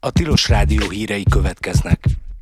A Tilos Rádió hírei következnek.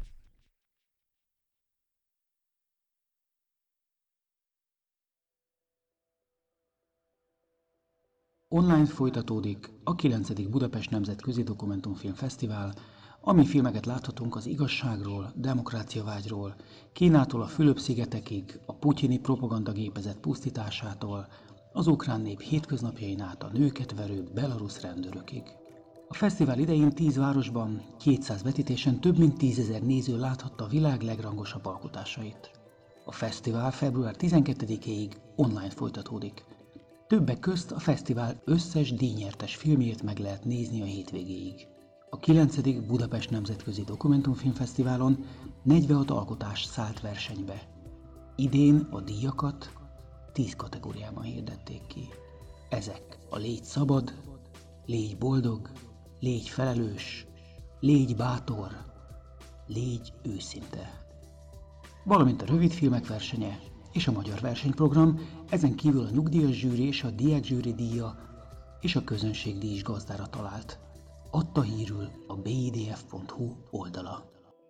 Online folytatódik a 9. Budapest Nemzetközi Dokumentumfilm Fesztivál, ami filmeket láthatunk az igazságról, demokráciavágyról, Kínától a Fülöp-szigetekig, a putyini propagandagépezet pusztításától, az ukrán nép hétköznapjain át a nőket verő belarusz rendőrökig. A fesztivál idején 10 városban, 200 vetítésen több mint 10 000 néző láthatta a világ legrangosabb alkotásait. A fesztivál február 12-ig online folytatódik. Többek közt a fesztivál összes díjnyertes filmjét meg lehet nézni a hétvégéig. A 9. Budapest Nemzetközi Dokumentumfilmfesztiválon 46 alkotás szállt versenybe. Idén a díjakat 10 kategóriában hirdették ki. Ezek a Légy szabad, Légy boldog, Légy felelős, Légy bátor, Légy őszinte. Valamint a rövidfilmek versenye és a magyar versenyprogram, ezen kívül a nyugdíjas zsűri és a diákzsűri díja és a közönségdíj is gazdára talált. Adta hírül a bidf.hu oldala.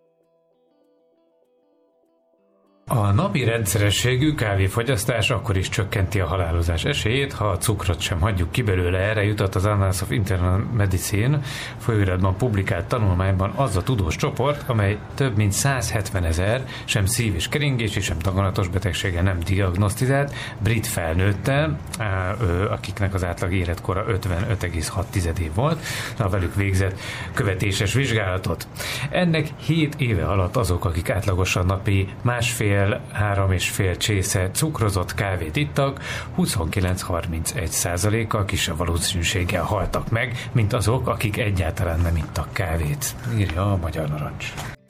A napi rendszerességű kávéfogyasztás akkor is csökkenti a halálozás esélyét, ha a cukrot sem hagyjuk ki belőle. Erre jutott az Annals of Internal Medicine folyóiratban publikált tanulmányban az a tudós csoport, amely több mint 170 000 sem szív- és keringési, sem daganatos betegsége nem diagnosztizált brit felnőttel, akiknek az átlag életkora 55,6 év volt, a velük végzett követéses vizsgálatot. Ennek 7 éve alatt azok, akik átlagosan napi 3,5 csésze cukrozott kávét ittak, 29-31%-kal kisebb valószínűséggel haltak meg, mint azok, akik egyáltalán nem ittak kávét, írja a Magyar Narancs.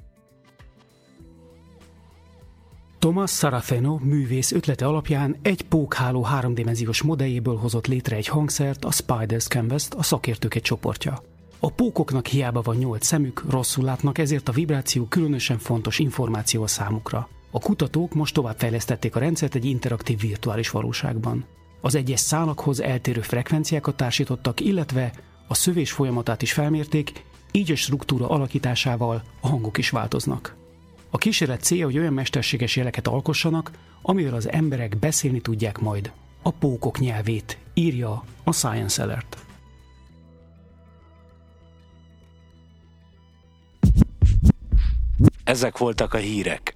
Thomas Saraceno művész ötlete alapján egy pókháló 3D-dimenziós modelljéből hozott létre egy hangszert, a Spiders Canvas-t, a szakértők egy csoportja. A pókoknak hiába van 8 szemük, rosszul látnak, ezért a vibráció különösen fontos információ a számukra. A kutatók most továbbfejlesztették a rendszert egy interaktív virtuális valóságban. Az egyes szálakhoz eltérő frekvenciákat társítottak, illetve a szövés folyamatát is felmérték, így a struktúra alakításával a hangok is változnak. A kísérlet célja, hogy olyan mesterséges jeleket alkossanak, amivel az emberek beszélni tudják majd a pókok nyelvét, írja a Science Alert. Ezek voltak a hírek.